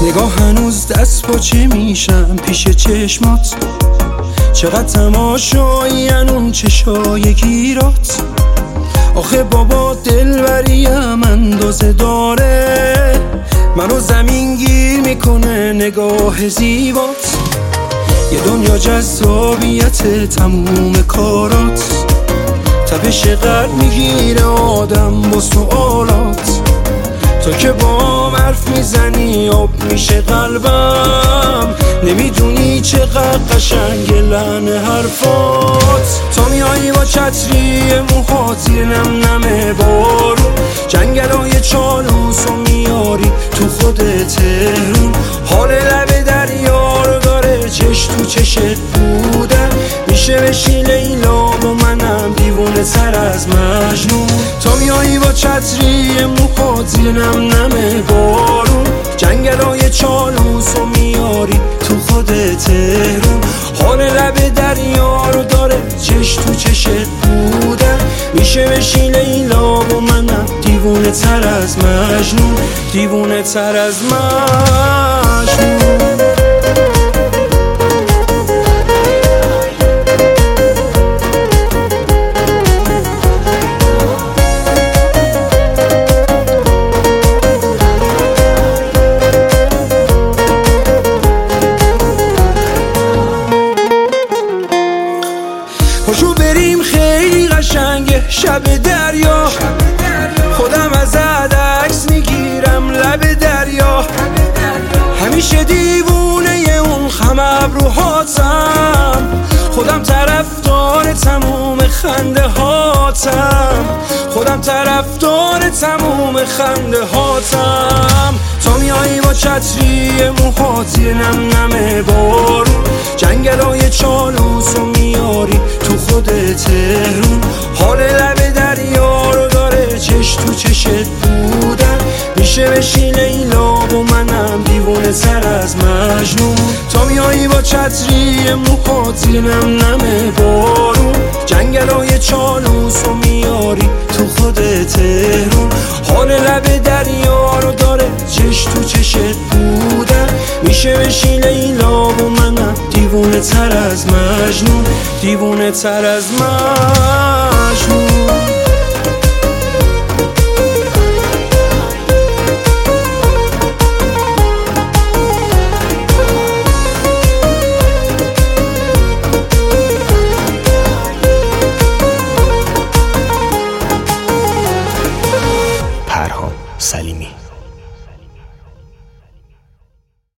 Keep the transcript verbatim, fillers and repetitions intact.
نگاه هنوز دست پاچه میشم پیش چشمات، چقدر تماشایین اون چشای گیرات. آخه بابا دلبریم اندازه داره، منو زمین گیر میکنه نگاه زیبات. یه دنیا جذابیت تموم کارات، تپش قلب میگیره آدم با سوالات. تا که با حرف میزنی آب میشه قلبم، نمیدونی چقدر قشنگ لحن حرفات. تا میایی با چتری موهات زیر نم نم بارون، جنگلای چالوس و میاری تو خود تهرون. حال لب دریا رو داره چش تو چشت بودن، میشه بشی لیلا و منم دیوونه سر از مجنون. تا میایی با چتری موهات زیر نم نم بارون، جنگلای چالوس و میاری تو خود تهرون. حال لب دریا رو داره چش تو چشت بودن، میشه بشی لیلا و منم دیوونه تر از مجنون، دیوونه تر از مجنون. پاشو بریم خیلی قشنگه شب دریا، خودم ازت عکس میگیرم لب دریا. همیشه دیوونه اون خم ابروهاتم، خودم طرفدار تموم خنده هاتم، خودم طرفدار تموم خنده هاتم. تا میایی با چتری موهات زیر نم نم بارون، جنگلای چالوس و میاری تو خود تهرون. حال لب دریا رو داره چش تو چشت بودن، میشه بشی لیلا و منم دیوونه سر از مجنون. تا میایی با چتری موهات زیر نم نم بارون، جنگلای چالوس و میاری تو خود تهرون. حال لب دریا رو داره چش تو چشت بودن، میشه بشی لیلا و منم دیوونه تر از مجنون، دیوونه تر از مجنون. پرهام سلیمی.